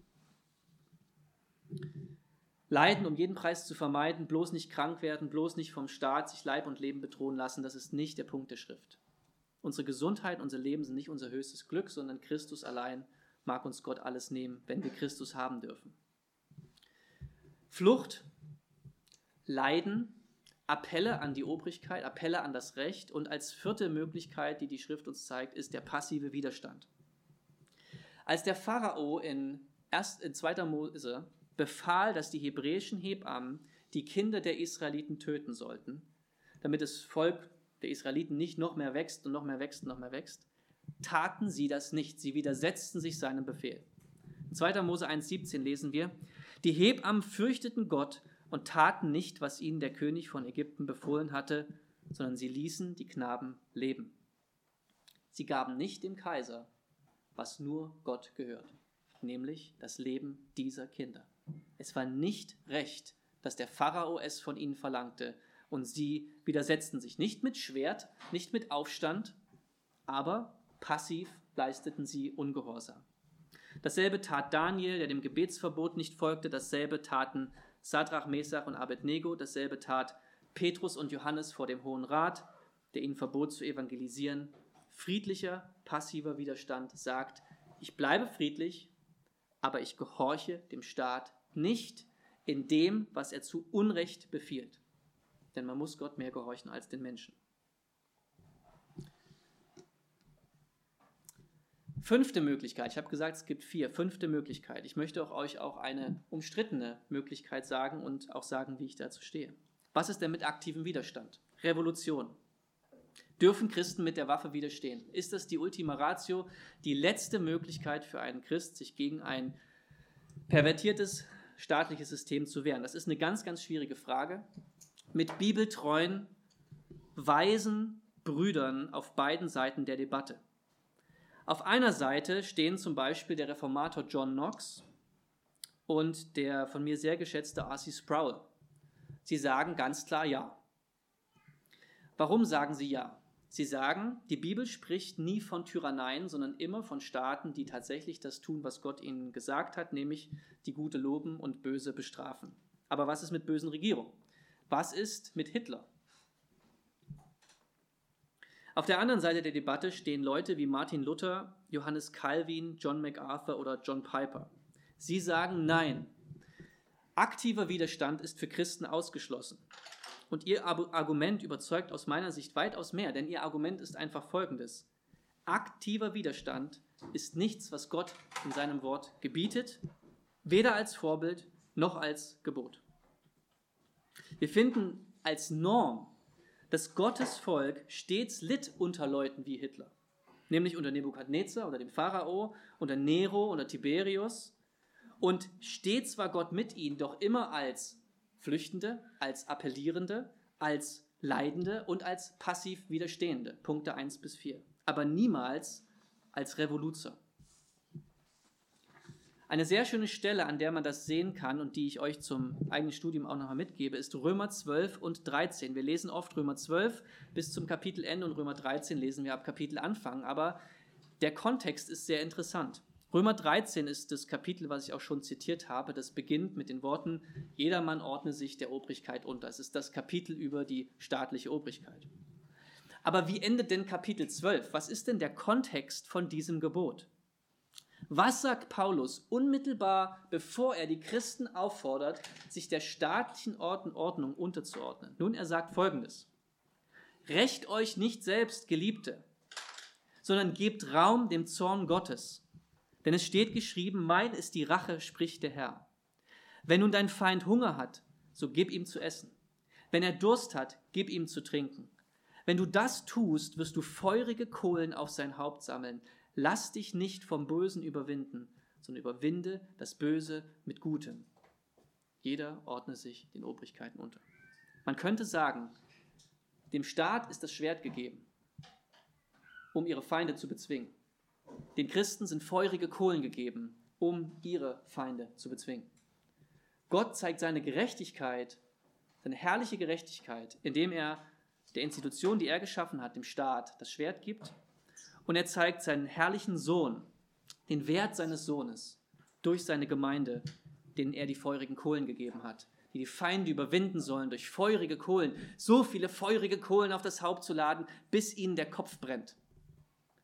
Leiden, um jeden Preis zu vermeiden, bloß nicht krank werden, bloß nicht vom Staat sich Leib und Leben bedrohen lassen, das ist nicht der Punkt der Schrift. Unsere Gesundheit, unser Leben sind nicht unser höchstes Glück, sondern Christus allein mag uns Gott alles nehmen, wenn wir Christus haben dürfen. Flucht, Leiden, Appelle an die Obrigkeit, Appelle an das Recht und als vierte Möglichkeit, die die Schrift uns zeigt, ist der passive Widerstand. Als der Pharao in, erst in zweiter Mose befahl, dass die hebräischen Hebammen die Kinder der Israeliten töten sollten, damit das Volk der Israeliten nicht noch mehr wächst und noch mehr wächst und noch mehr wächst, taten sie das nicht. Sie widersetzten sich seinem Befehl. In zweiter Mose eins siebzehn lesen wir, die Hebammen fürchteten Gott und taten nicht, was ihnen der König von Ägypten befohlen hatte, sondern sie ließen die Knaben leben. Sie gaben nicht dem Kaiser, was nur Gott gehört, nämlich das Leben dieser Kinder. Es war nicht recht, dass der Pharao es von ihnen verlangte, und sie widersetzten sich nicht mit Schwert, nicht mit Aufstand, aber passiv leisteten sie Ungehorsam. Dasselbe tat Daniel, der dem Gebetsverbot nicht folgte, dasselbe taten Sadrach, Mesach und Abednego, dasselbe tat Petrus und Johannes vor dem Hohen Rat, der ihnen verbot zu evangelisieren. Friedlicher, passiver Widerstand sagt, ich bleibe friedlich, aber ich gehorche dem Staat nicht in dem, was er zu Unrecht befiehlt. Denn man muss Gott mehr gehorchen als den Menschen. Fünfte Möglichkeit, ich habe gesagt, es gibt vier, fünfte Möglichkeit. Ich möchte auch euch auch eine umstrittene Möglichkeit sagen und auch sagen, wie ich dazu stehe. Was ist denn mit aktivem Widerstand? Revolution. Dürfen Christen mit der Waffe widerstehen? Ist das die Ultima Ratio, die letzte Möglichkeit für einen Christ, sich gegen ein pervertiertes staatliches System zu wehren? Das ist eine ganz, ganz schwierige Frage. Mit bibeltreuen, weisen Brüdern auf beiden Seiten der Debatte. Auf einer Seite stehen zum Beispiel der Reformator John Knox und der von mir sehr geschätzte R C Sproul. Sie sagen ganz klar Ja. Warum sagen sie Ja? Sie sagen, die Bibel spricht nie von Tyranneien, sondern immer von Staaten, die tatsächlich das tun, was Gott ihnen gesagt hat, nämlich die Gute loben und Böse bestrafen. Aber was ist mit bösen Regierungen? Was ist mit Hitler? Auf der anderen Seite der Debatte stehen Leute wie Martin Luther, Johannes Calvin, John MacArthur oder John Piper. Sie sagen Nein. Aktiver Widerstand ist für Christen ausgeschlossen. Und ihr Argument überzeugt aus meiner Sicht weitaus mehr, denn ihr Argument ist einfach folgendes. Aktiver Widerstand ist nichts, was Gott in seinem Wort gebietet, weder als Vorbild noch als Gebot. Wir finden als Norm, dass Gottes Volk stets litt unter Leuten wie Hitler, nämlich unter Nebukadnezar oder dem Pharao, unter Nero oder Tiberius. Und stets war Gott mit ihnen, doch immer als Flüchtende, als Appellierende, als Leidende und als passiv Widerstehende, Punkte eins bis vier, aber niemals als Revoluzer. Eine sehr schöne Stelle, an der man das sehen kann und die ich euch zum eigenen Studium auch nochmal mitgebe, ist Römer zwölf und dreizehn. Wir lesen oft Römer zwölf bis zum Kapitelende und Römer dreizehn lesen wir ab Kapitelanfang, aber der Kontext ist sehr interessant. Römer dreizehn ist das Kapitel, was ich auch schon zitiert habe, das beginnt mit den Worten, jedermann ordne sich der Obrigkeit unter. Es ist das Kapitel über die staatliche Obrigkeit. Aber wie endet denn Kapitel zwölf? Was ist denn der Kontext von diesem Gebot? Was sagt Paulus unmittelbar, bevor er die Christen auffordert, sich der staatlichen Ordnung unterzuordnen? Nun, er sagt Folgendes: Rächt euch nicht selbst, Geliebte, sondern gebt Raum dem Zorn Gottes. Denn es steht geschrieben, mein ist die Rache, spricht der Herr. Wenn nun dein Feind Hunger hat, so gib ihm zu essen. Wenn er Durst hat, gib ihm zu trinken. Wenn du das tust, wirst du feurige Kohlen auf sein Haupt sammeln. Lass dich nicht vom Bösen überwinden, sondern überwinde das Böse mit Gutem. Jeder ordne sich den Obrigkeiten unter. Man könnte sagen, dem Staat ist das Schwert gegeben, um ihre Feinde zu bezwingen. Den Christen sind feurige Kohlen gegeben, um ihre Feinde zu bezwingen. Gott zeigt seine Gerechtigkeit, seine herrliche Gerechtigkeit, indem er der Institution, die er geschaffen hat, dem Staat, das Schwert gibt. Und er zeigt seinen herrlichen Sohn, den Wert seines Sohnes, durch seine Gemeinde, denen er die feurigen Kohlen gegeben hat, die die Feinde überwinden sollen durch feurige Kohlen, so viele feurige Kohlen auf das Haupt zu laden, bis ihnen der Kopf brennt.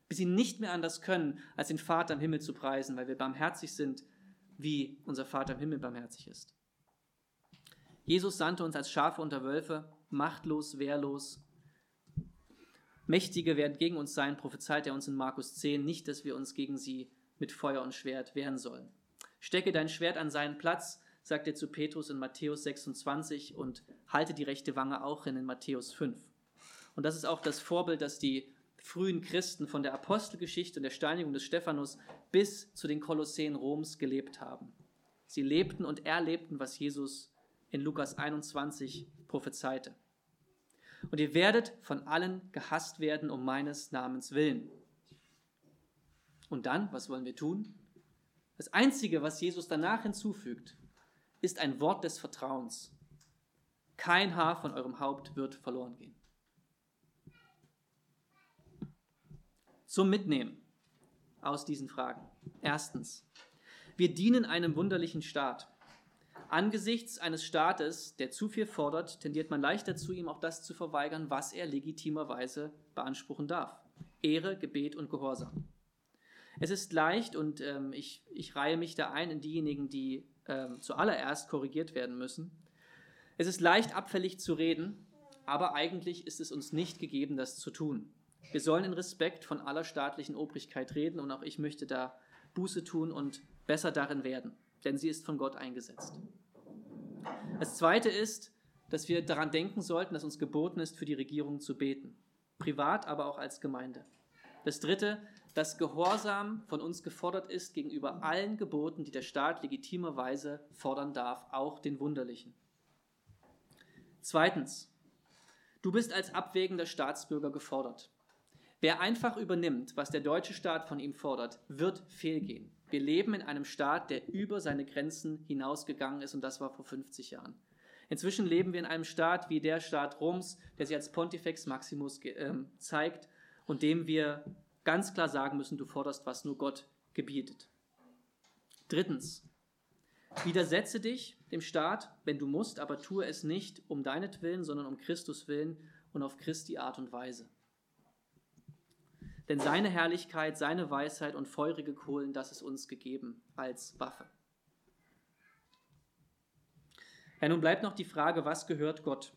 bis sie nicht mehr anders können, als den Vater im Himmel zu preisen, weil wir barmherzig sind, wie unser Vater im Himmel barmherzig ist. Jesus sandte uns als Schafe unter Wölfe, machtlos, wehrlos. Mächtige werden gegen uns sein, prophezeit er uns in Markus zehn, nicht, dass wir uns gegen sie mit Feuer und Schwert wehren sollen. Stecke dein Schwert an seinen Platz, sagt er zu Petrus in Matthäus sechsundzwanzig, und halte die rechte Wange auch hin in Matthäus fünf. Und das ist auch das Vorbild, das die frühen Christen von der Apostelgeschichte und der Steinigung des Stephanus bis zu den Kolosseen Roms gelebt haben. Sie lebten und erlebten, was Jesus in Lukas einundzwanzig prophezeite. Und ihr werdet von allen gehasst werden um meines Namens willen. Und dann, was wollen wir tun? Das Einzige, was Jesus danach hinzufügt, ist ein Wort des Vertrauens. Kein Haar von eurem Haupt wird verloren gehen. Zum Mitnehmen aus diesen Fragen. Erstens, wir dienen einem wunderlichen Staat. Angesichts eines Staates, der zu viel fordert, tendiert man leicht dazu, ihm auch das zu verweigern, was er legitimerweise beanspruchen darf. Ehre, Gebet und Gehorsam. Es ist leicht, und ähm, ich, ich reihe mich da ein in diejenigen, die ähm, zuallererst korrigiert werden müssen. Es ist leicht, abfällig zu reden, aber eigentlich ist es uns nicht gegeben, das zu tun. Wir sollen in Respekt von aller staatlichen Obrigkeit reden, und auch ich möchte da Buße tun und besser darin werden, denn sie ist von Gott eingesetzt. Das Zweite ist, dass wir daran denken sollten, dass uns geboten ist, für die Regierung zu beten, privat, aber auch als Gemeinde. Das Dritte, dass Gehorsam von uns gefordert ist gegenüber allen Geboten, die der Staat legitimerweise fordern darf, auch den wunderlichen. Zweitens, du bist als abwägender Staatsbürger gefordert. Wer einfach übernimmt, was der deutsche Staat von ihm fordert, wird fehlgehen. Wir leben in einem Staat, der über seine Grenzen hinausgegangen ist, und das war vor fünfzig Jahren. Inzwischen leben wir in einem Staat wie der Staat Roms, der sich als Pontifex Maximus äh, zeigt und dem wir ganz klar sagen müssen, du forderst, was nur Gott gebietet. Drittens, widersetze dich dem Staat, wenn du musst, aber tue es nicht um deinetwillen, sondern um Christus willen und auf Christi Art und Weise. Denn seine Herrlichkeit, seine Weisheit und feurige Kohlen, das ist uns gegeben als Waffe. Ja, nun bleibt noch die Frage, was gehört Gott?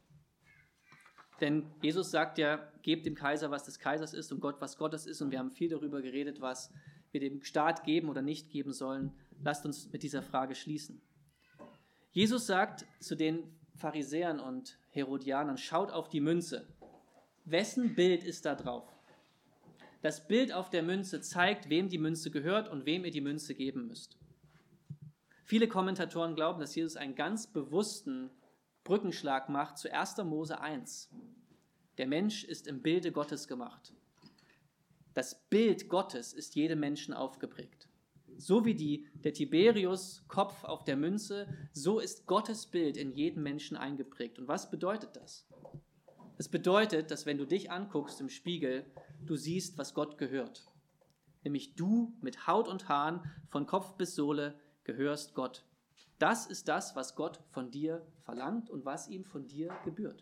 Denn Jesus sagt ja, gebt dem Kaiser, was des Kaisers ist, und Gott, was Gottes ist. Und wir haben viel darüber geredet, was wir dem Staat geben oder nicht geben sollen. Lasst uns mit dieser Frage schließen. Jesus sagt zu den Pharisäern und Herodianern, schaut auf die Münze. Wessen Bild ist da drauf? Das Bild auf der Münze zeigt, wem die Münze gehört und wem ihr die Münze geben müsst. Viele Kommentatoren glauben, dass Jesus einen ganz bewussten Brückenschlag macht zu erster Mose eins. Der Mensch ist im Bilde Gottes gemacht. Das Bild Gottes ist jedem Menschen aufgeprägt. So wie die, der Tiberius Kopf auf der Münze, so ist Gottes Bild in jedem Menschen eingeprägt. Und was bedeutet das? Das bedeutet, dass wenn du dich anguckst im Spiegel, du siehst, was Gott gehört. Nämlich du mit Haut und Haaren, von Kopf bis Sohle, gehörst Gott. Das ist das, was Gott von dir verlangt und was ihm von dir gebührt.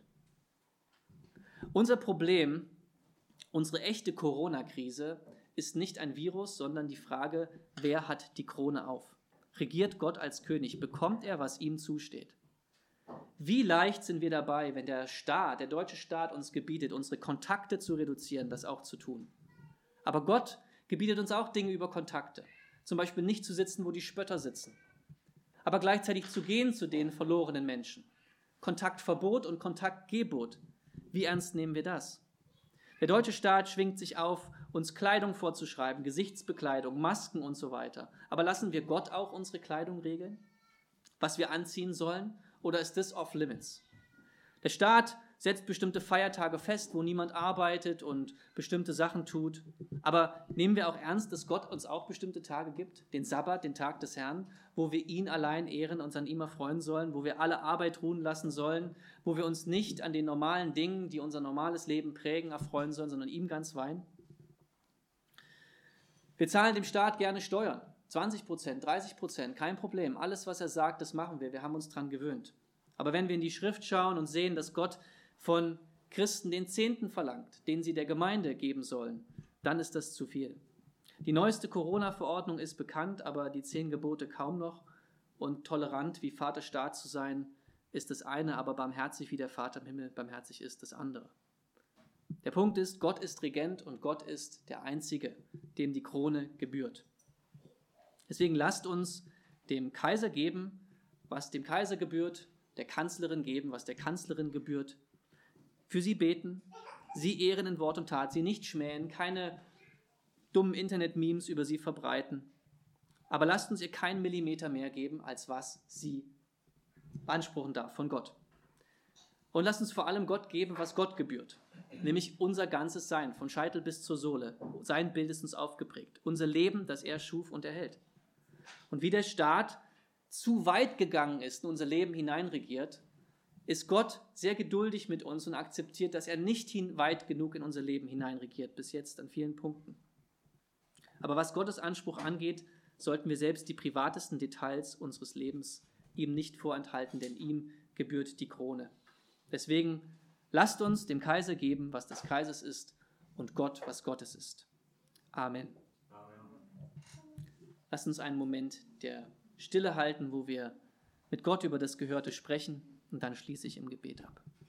Unser Problem, unsere echte Corona-Krise, ist nicht ein Virus, sondern die Frage, wer hat die Krone auf? Regiert Gott als König? Bekommt er, was ihm zusteht? Wie leicht sind wir dabei, wenn der Staat, der deutsche Staat uns gebietet, unsere Kontakte zu reduzieren, das auch zu tun. Aber Gott gebietet uns auch Dinge über Kontakte. Zum Beispiel nicht zu sitzen, wo die Spötter sitzen. Aber gleichzeitig zu gehen zu den verlorenen Menschen. Kontaktverbot und Kontaktgebot. Wie ernst nehmen wir das? Der deutsche Staat schwingt sich auf, uns Kleidung vorzuschreiben, Gesichtsbekleidung, Masken und so weiter. Aber lassen wir Gott auch unsere Kleidung regeln? Was wir anziehen sollen? Oder ist das off-limits? Der Staat setzt bestimmte Feiertage fest, wo niemand arbeitet und bestimmte Sachen tut. Aber nehmen wir auch ernst, dass Gott uns auch bestimmte Tage gibt, den Sabbat, den Tag des Herrn, wo wir ihn allein ehren, uns an ihm erfreuen sollen, wo wir alle Arbeit ruhen lassen sollen, wo wir uns nicht an den normalen Dingen, die unser normales Leben prägen, erfreuen sollen, sondern ihm ganz weihen? Wir zahlen dem Staat gerne Steuern. zwanzig Prozent, dreißig Prozent, kein Problem. Alles, was er sagt, das machen wir. Wir haben uns daran gewöhnt. Aber wenn wir in die Schrift schauen und sehen, dass Gott von Christen den Zehnten verlangt, den sie der Gemeinde geben sollen, dann ist das zu viel. Die neueste Corona-Verordnung ist bekannt, aber die zehn Gebote kaum noch. Und tolerant wie Vaterstaat zu sein, ist das eine, aber barmherzig wie der Vater im Himmel barmherzig ist das andere. Der Punkt ist, Gott ist Regent und Gott ist der Einzige, dem die Krone gebührt. Deswegen lasst uns dem Kaiser geben, was dem Kaiser gebührt, der Kanzlerin geben, was der Kanzlerin gebührt, für sie beten, sie ehren in Wort und Tat, sie nicht schmähen, keine dummen Internet-Memes über sie verbreiten. Aber lasst uns ihr keinen Millimeter mehr geben, als was sie beanspruchen darf von Gott. Und lasst uns vor allem Gott geben, was Gott gebührt, nämlich unser ganzes Sein, von Scheitel bis zur Sohle. Sein Bild ist uns aufgeprägt, unser Leben, das er schuf und erhält. Und wie der Staat zu weit gegangen ist, in unser Leben hineinregiert, ist Gott sehr geduldig mit uns und akzeptiert, dass er nicht hin weit genug in unser Leben hineinregiert, bis jetzt an vielen Punkten. Aber was Gottes Anspruch angeht, sollten wir selbst die privatesten Details unseres Lebens ihm nicht vorenthalten, denn ihm gebührt die Krone. Deswegen lasst uns dem Kaiser geben, was des Kaisers ist, und Gott, was Gottes ist. Amen. Amen. Lasst uns einen Moment der Stille halten, wo wir mit Gott über das Gehörte sprechen, und dann schließe ich im Gebet ab.